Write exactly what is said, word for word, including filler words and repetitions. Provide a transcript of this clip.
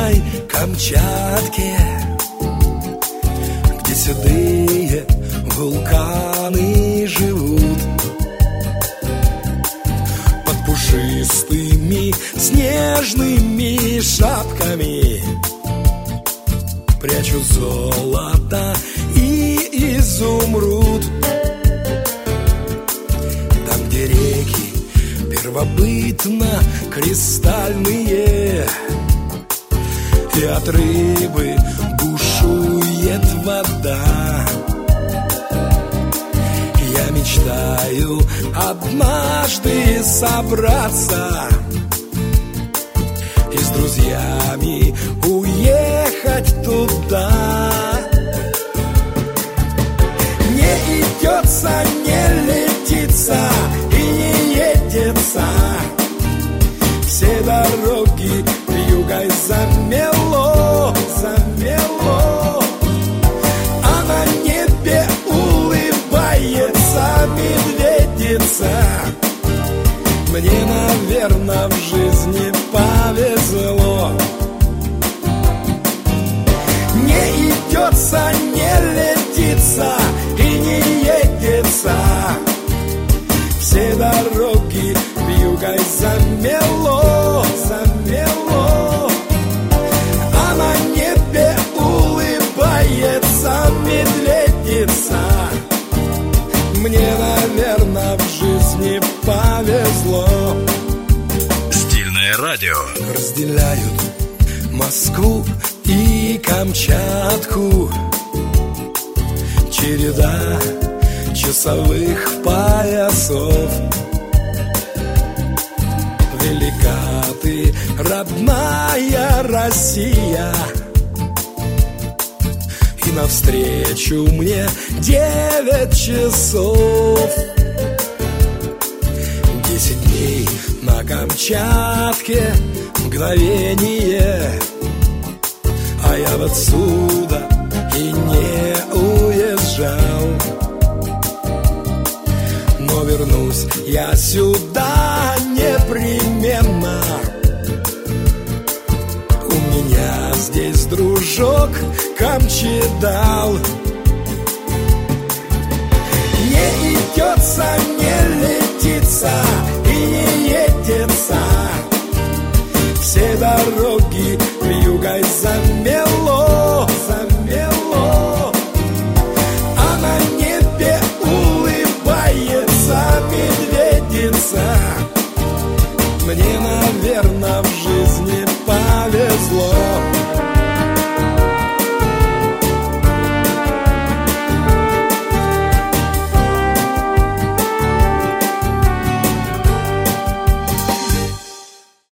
южной Камчатке, где седые вулканы живут, под пушистыми снежными шапками прячут золото и изумруд. Там, где реки первобытно-кристальные, и от рыбы бушует вода. Я мечтаю однажды собраться и с друзьями уехать туда. Не идется, не летится и не едется, все дороги вьюгой замело, замело. А на небе улыбается медведица. Мне, наверное, в жизни повезло. Не идется, не летится и не едется, все дороги вьюгой замело, замело. А на небе улыбается медведица. Мне, наверное, в жизни повезло. Стильное радио. Разделяют Москву и Камчатку череда часовых поясов. Велика ты, родная Россия, и навстречу мне девять часов. Десять дней на Камчатке, мгновение, а я вот отсюда и не уезжал. Но вернусь я сюда непременно. У меня здесь дружок Камчедал. Не идется, не летится